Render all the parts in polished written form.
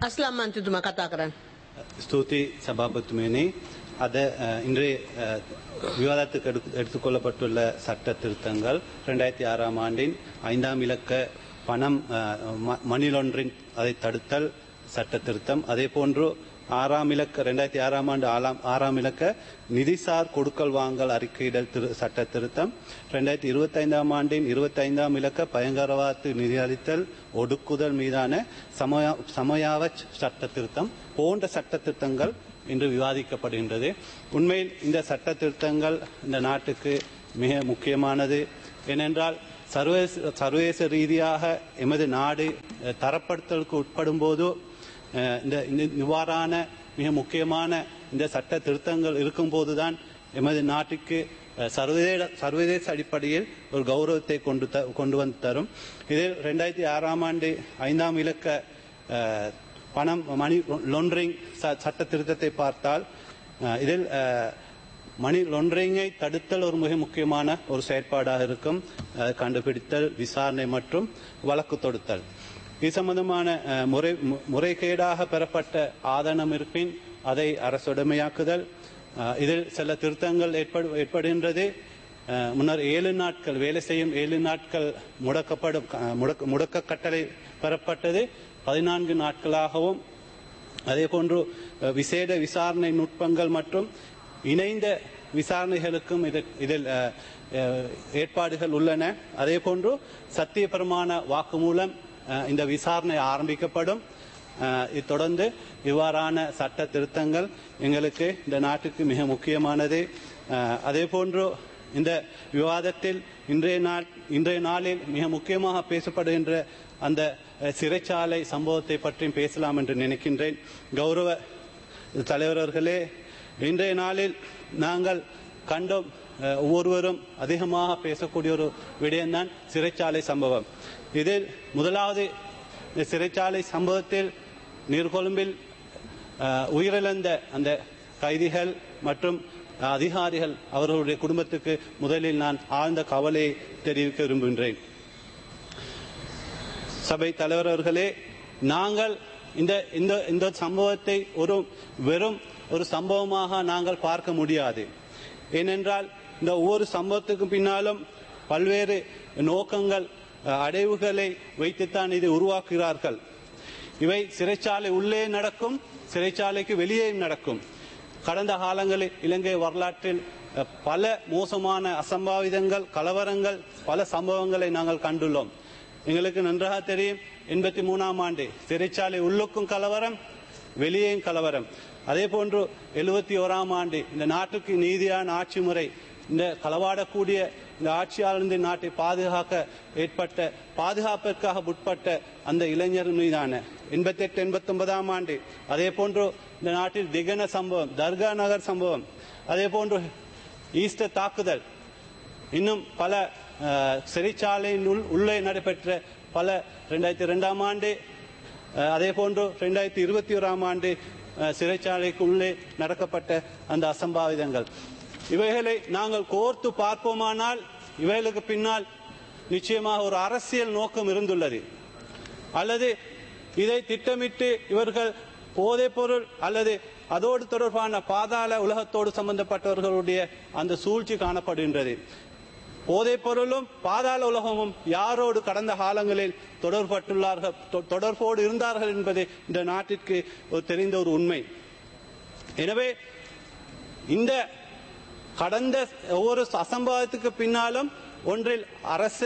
අස්ලම් මන්ත්‍රීතුමා කතා කරන්න. ஸ்தூதி சபாபத்துமேனி அத இன்றைய விவாதத்துக்கு எடுத்துக்கொள்ளப்பட்டுள்ள சட்ட திருத்தங்கள் 2006ஆம் ஆண்டின் 5ஆம் இலக்க பணம் மணி லாண்டரிங் அதை தடுத்தல் சட்ட திருத்தம், அதே போன்று 2006ஆம் ஆண்டு 6ஆம் இலக்க நிதிசார் கொடுக்கல் வாங்கல் அறிக்கையிடல் சட்ட திருத்தம், 2025ஆம் ஆண்டின் 25ஆம் இலக்க பயங்கரவாத நிதியளித்தல் ஒடுக்குதல் மீதான சமயாவச் சட்ட திருத்தம் போன்ற சட்ட திருத்தங்கள் இன்று விவாதிக்கப்படுகின்றது. உண்மையில் இந்த சட்ட திருத்தங்கள் இந்த நாட்டுக்கு மிக முக்கியமானது. ஏனென்றால் சர்வதேச ரீதியாக எமது நாடு தரப்படுத்தலுக்கு உட்படும் போது இந்த இவ்வாறான மிக முக்கியமான இந்த சட்ட திருத்தங்கள் இருக்கும்போதுதான் எமது நாட்டுக்கு சர்வதேச அடிப்படையில் ஒரு கௌரவத்தை கொண்டு வந்து தரும். இதில் 2006ஆம் ஆண்டு 5ஆம் இலக்க பணம் மணி லாண்டரிங் சட்ட திருத்தத்தை பார்த்தால் இதில் மணி லாண்டரிங்கை தடுத்தல் ஒரு மிக முக்கியமான ஒரு செயற்பாடாக இருக்கும். கண்டுபிடித்தல், விசாரணை மற்றும் வழக்கு தொடுத்தல். இது சம்பந்தமான முறைகேடாக பெறப்பட்ட ஆதாரம் இருப்பின் அதை அரசுடைமையாக்குதல். இதில் சில திருத்தங்கள் ஏற்படுகின்றது. முன்னர் 7 நாட்கள் வேலை செய்யும் 7 நாட்கள் முடக்க கட்டளை பெறப்பட்டது 14 நாட்களாகவும், அதே போன்று விசேட விசாரணை நுட்பங்கள் மற்றும் இணைந்த விசாரணைகளுக்கும் இதில் ஏற்பாடுகள் உள்ளன. அதே போன்று சத்தியபிரமாண வாக்குமூலம் இந்த விசாரணை ஆரம்பிக்கப்படும். இது தொடர்ந்து இவ்வாறான சட்ட திருத்தங்கள் எங்களுக்கு இந்த நாட்டுக்கு மிக முக்கியமானது. அதே போன்று இந்த விவாதத்தில் இன்றைய நாளில் மிக முக்கியமாக பேசப்படுகின்ற அந்த சிறைச்சாலை சம்பவத்தை பற்றியும் பேசலாம் என்று நினைக்கின்றேன். கௌரவ தலைவர்களே, இன்றைய நாளில் நாங்கள் கண்டோம், ஒவ்வொருவரும் அதிகமாக பேசக்கூடிய ஒரு விடயம்தான் சிறைச்சாலை சம்பவம். இதில் முதலாவது சிறைச்சாலை சம்பவத்தில் நீர்கொழும்பில் உயிரிழந்த அந்த கைதிகள் மற்றும் அதிகாரிகள் அவர்களுடைய குடும்பத்துக்கு முதலில் நான் ஆழ்ந்த கவலையை தெரிவிக்க விரும்புகின்றேன். சபை தலைவர் அவர்களே, நாங்கள் இந்த சம்பவத்தை வெறும் ஒரு சம்பவமாக நாங்கள் பார்க்க முடியாது. ஏனென்றால் இந்த ஒவ்வொரு சம்பவத்துக்கும் பின்னாலும் பல்வேறு நோக்கங்கள், அடைவுகளை வைத்துத்தான் இதை உருவாக்குகிறார்கள். இவை சிறைச்சாலை உள்ளே நடக்கும், சிறைச்சாலைக்கு வெளியே நடக்கும். கடந்த காலங்களில் இலங்கை வரலாற்றில் பல மோசமான அசம்பாவிதங்கள், கலவரங்கள், பல சம்பவங்களை நாங்கள் கண்டுள்ளோம். எங்களுக்கு நன்றாக தெரியும், 83ஆம் ஆண்டு சிறைச்சாலை உள்ளுக்கும் கலவரம், வெளியேயும் கலவரம். அதே போன்று 71ஆம் ஆண்டு இந்த நாட்டுக்கு நீதியான ஆட்சி முறை, இந்த களவாடக்கூடிய இந்த ஆட்சியாளர் நாட்டை பாதுகாக்க ஏற்பட்ட பாதுகாப்பிற்காக உட்பட்ட அந்த இளைஞர் மீதான 88, 89ஆம் ஆண்டு, அதே போன்று இந்த நாட்டில் திகன சம்பவம், தர்கா நகர் சம்பவம், அதே போன்று ஈஸ்டர் தாக்குதல், இன்னும் பல சிறைச்சாலையின் உள்ளே நடைபெற்ற பல 2002ஆம் ஆண்டு, அதே போன்று 2021ஆம் ஆண்டு சிறைச்சாலைக்கு உள்ளே நடக்கப்பட்ட அந்த அசம்பாவிதங்கள், இவைகளை நாங்கள் கோர்த்து பார்ப்போமானால் இவைகளுக்கு பின்னால் நிச்சயமாக ஒரு அரசியல் நோக்கம் இருந்துள்ளது. அல்லது இதை திட்டமிட்டு இவர்கள் போதைப் பொருள் அல்லது அதோடு தொடர்பான பாதாள உலகத்தோடு சம்பந்தப்பட்டவர்களுடைய அந்த சூழ்ச்சி காணப்படுகின்றது. போதைப் பொருளும் பாதாள உலகமும் யாரோடு கடந்த காலங்களில் தொடர்போடு இருந்தார்கள் என்பது இந்த நாட்டிற்கு தெரிந்த ஒரு உண்மை. எனவே இந்த கடந்த ஒவ்வொரு அசம்பாவத்துக்கு பின்னாலும் ஒன்றில் அரசு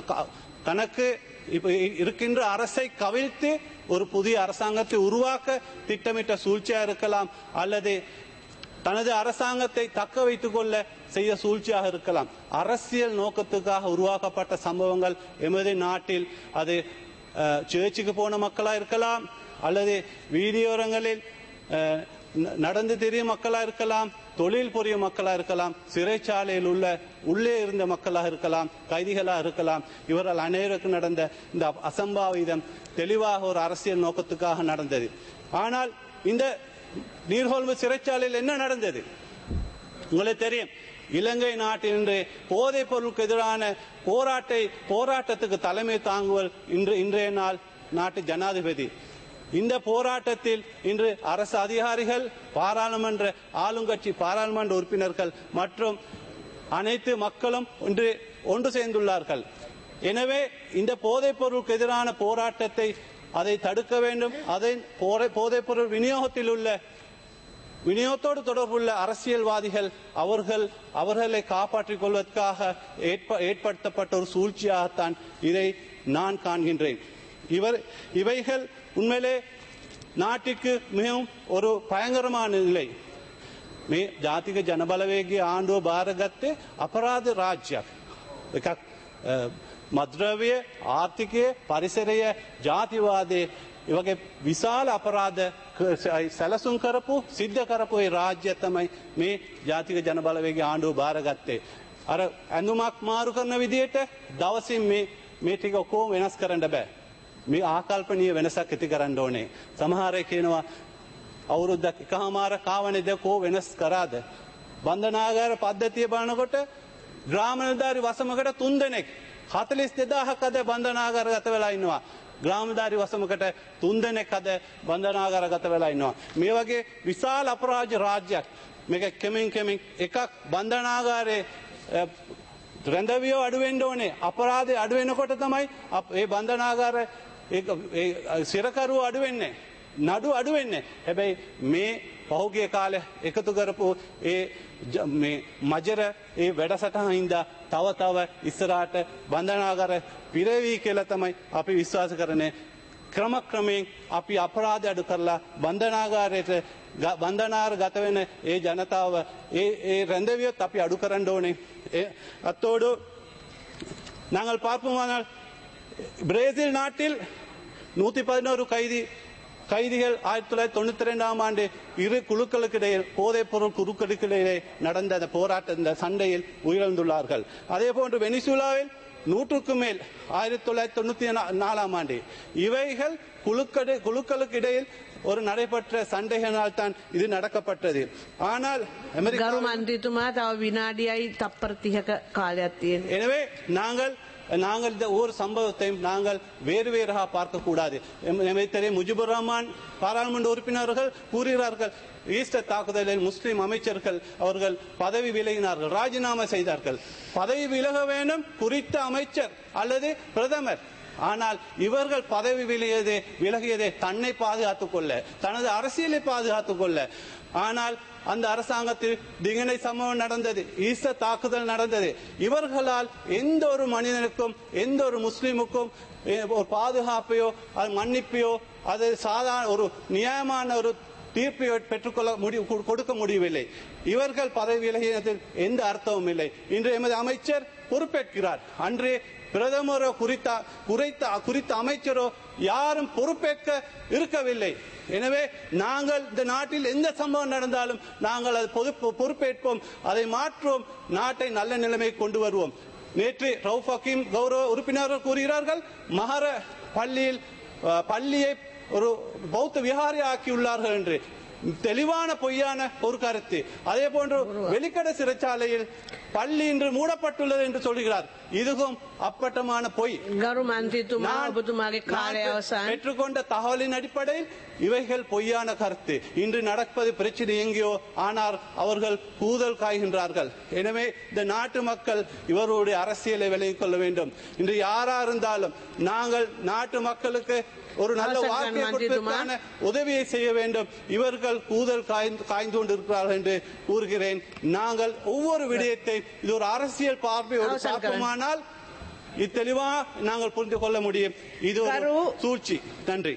தனக்கு இருக்கின்ற அரசை கவிழ்த்து ஒரு புதிய அரசாங்கத்தை உருவாக்க திட்டமிட்ட சூழ்ச்சியாக இருக்கலாம், அல்லது தனது அரசாங்கத்தை தக்க வைத்துக் கொள்ள செய்ய சூழ்ச்சியாக இருக்கலாம். அரசியல் நோக்கத்துக்காக உருவாக்கப்பட்ட சம்பவங்கள் எமது நாட்டில் அது சேர்ச்சுக்கு போன மக்களா இருக்கலாம், அல்லது வீதியோரங்களில் நடந்து திரியும் மக்களா இருக்கலாம், தொழில் புரியும் மக்களா இருக்கலாம், சிறைச்சாலையில் உள்ளே இருந்த மக்களாக இருக்கலாம், கைதிகளாக இருக்கலாம். இவர்கள் அனைவருக்கும் நடந்த இந்த அசம்பாவிதம் தெளிவாக ஒரு அரசியல் நோக்கத்துக்காக நடந்தது. ஆனால் இந்த நீர்கொழும்பு சிறைச்சாலையில் என்ன நடந்தது உங்களுக்கு தெரியும். இலங்கை நாட்டில் இன்று போதைப் பொருளுக்கு எதிரான போராட்டத்துக்கு தலைமை தாங்குவல் இன்றைய நாள் நாட்டு ஜனாதிபதி இந்த போராட்டத்தில் இன்று அரசு அதிகாரிகள், பாராளுமன்ற ஆளுங்கட்சி பாராளுமன்ற உறுப்பினர்கள் மற்றும் அனைத்து மக்களும் இன்று ஒன்று சேர்ந்துள்ளார்கள். எனவே இந்த போதைப் பொருளுக்கு எதிரான போராட்டத்தை அதை தடுக்க வேண்டும். அதை போதைப் பொருள் விநியோகத்தோடு தொடர்புள்ள அரசியல்வாதிகள் அவர்களை காப்பாற்றிக் கொள்வதற்காக ஏற்படுத்தப்பட்ட ஒரு சூழ்ச்சியாகத்தான் இதை நான் காண்கின்றேன். இவைகள் உண்மையிலே நாட்டிற்கு மிகவும் ஒரு பயங்கரமான நிலை. මේ ජාතික ජනබලවේගයේ ආණ්ඩුව බාරගත්තේ අපරාධ රාජ්‍යයක්. එකක් මද්‍රව්‍ය, ආර්ථිකය, පරිසරය, ජාතිවාදයේ ඒ වගේ විශාල අපරාධ සැලසුම් කරපු, සිද්ධ කරපු ඒ රාජ්‍ය තමයි මේ ජාතික ජනබලවේගයේ ආණ්ඩුව බාරගත්තේ. අර ඇඳුමක් මාරු කරන විදිහට දවසින් මේ ටික ඔක්කොම වෙනස් කරන්න බෑ. මේ ආකල්පනීය වෙනසක් ඇති කරන්න ඕනේ. සමහර අය කියනවා අවුරුද්දක් එකමාර කාවනේ දෙකෝ වෙනස් කරාද? බන්ධනාගාර පද්ධතිය බලනකොට ග්‍රාම නිලධාරි වසමකට 3 දෙනෙක් 42000ක් අද බන්ධනාගාරගත වෙලා ඉන්නවා. ග්‍රාම නිලධාරි වසමකට 3 දෙනෙක් අද බන්ධනාගාරගත වෙලා ඉන්නවා. මේ වගේ විශාල අපරාධ රාජ්‍යයක්. මේක කෙමින් එකක් බන්ධනාගාරයේ රැඳවියෝ අඩු වෙන්න ඕනේ. අපරාධය අඩු වෙනකොට තමයි මේ බන්ධනාගාර ඒ සිරකරුවෝ අඩු වෙන්නේ. නඩු අඩු වෙන්නේ. හැබැයි මේ පහුගිය කාලේ එකතු කරපු මේ මජර වැඩසටහන හින්දා තව ඉස්සරහට බන්ධනාගාර පිරවි කියලා තමයි අපි විශ්වාස කරන්නේ. ක්‍රමයෙන් අපි අපරාධ අඩු කරලා බන්ධනාගාරගත වෙන ජනතාව රැඳවියොත් අපි අඩු කරන්න ඕනේ. அத்தோடு நாங்கள் பார்ப்போமானால் பிரேசில் நாட்டில் 111 கைதிகள் 1992ஆம் ஆண்டு இரு குழுக்களுக்கிடையில் போதைப் பொருள் குழுக்களுக்கிடையே நடந்த அந்த போராட்ட இந்த சண்டையில் உயிரிழந்துள்ளார்கள். அதே போன்று வெனிசுலாவில் 100க்கும் மேல் 1994ஆம் ஆண்டு இவைகள் குழுக்களுக்கு இடையில் ஒரு நடைபெற்ற சண்டைகளால் தான் இது நடக்கப்பட்டது. ஆனால் ගරු මන්ත්‍රීතුමා තව විනාඩියයි තප්පර 30ක කාලයක් තියෙනවා. எனவே நாங்கள் இந்த ஒவ்வொரு சம்பவத்தையும் நாங்கள் வேறாக பார்க்க கூடாது. தெரியும் முஜிபுர் ரஹ்மான் பாராளுமன்ற உறுப்பினர்கள் கூறுகிறார்கள், ஈஸ்டர் தாக்குதலில் முஸ்லிம் அமைச்சர்கள் அவர்கள் பதவி விலகினார்கள், ராஜினாமா செய்தார்கள். பதவி விலக வேண்டும் குறித்த அமைச்சர் அல்லது பிரதமர். ஆனால் இவர்கள் பதவி விலகியதை தன்னை பாதுகாத்துக் கொள்ள, தனது அரசியலை பாதுகாத்துக் கொள்ள. ஆனால் அந்த அரசாங்கத்தில் திகனை சம்பவம் நடந்தது, ஈஸ்டர் தாக்குதல் நடந்தது. இவர்களால் எந்த ஒரு மனிதனுக்கும் எந்த ஒரு முஸ்லிமுக்கும் ஒரு பாதுகாப்பையோ அது மன்னிப்பையோ அது சாதாரண ஒரு நியாயமான ஒரு தீர்ப்பை பெற்றுக்கொள்ள கொடுக்க முடியவில்லை. இவர்கள் பதவி விலகியதில் எந்த அர்த்தமும் இல்லை. இன்று எமது அமைச்சர் பொறுப்பேற்கிறார். அன்றே பிரதமரோ குறித்த அமைச்சரோ யாரும் பொறுப்பேற்க இருக்கவில்லை. எனவே நாங்கள் இந்த நாட்டில் எந்த சம்பவம் நடந்தாலும் நாங்கள் அது பொறுப்பேற்போம், அதை மாற்றுவோம், நாட்டை நல்ல நிலைமை கொண்டு வருவோம். நேற்று ரவுஃப் ஹக்கீம் கௌரவ உறுப்பினர்கள் கூறுகிறார்கள், மஹர பள்ளியை ஒரு பௌத்த விஹாரி ஆக்கியுள்ளார்கள் என்று. தெளிவான பொய்யான ஒரு கருத்து. அதே போன்று வெளிக்கடை சிறைச்சாலையில் பள்ளி இன்று மூடப்பட்டுள்ளது என்று சொல்கிறார். இதுவும் அப்பட்டமான பொய். பெற்றுக்கொண்ட தகவலின் அடிப்படையில் இவைகள் பொய்யான கருத்து. இன்று நடப்பது பிரச்சனை எங்கேயோ, ஆனால் அவர்கள் கூதல் காய்கின்றார்கள். எனவே இந்த நாட்டு மக்கள் இவருடைய அரசியலை விலகிக் கொள்ள வேண்டும். இன்று யாரா இருந்தாலும் நாங்கள் நாட்டு மக்களுக்கு ஒரு நல்ல வாழ்க்கை உதவியை செய்ய வேண்டும். இவர்கள் கூதல் காய்ந்து கொண்டிருக்கிறார்கள் என்று கூறுகிறேன். நாங்கள் ஒவ்வொரு விடயத்தை இது ஒரு அரசியல் பார்வையோடு பார்ப்போமானால் தெளிவாக நாங்கள் புரிந்து கொள்ள முடியும். இது ஒரு சூழ்ச்சி. நன்றி.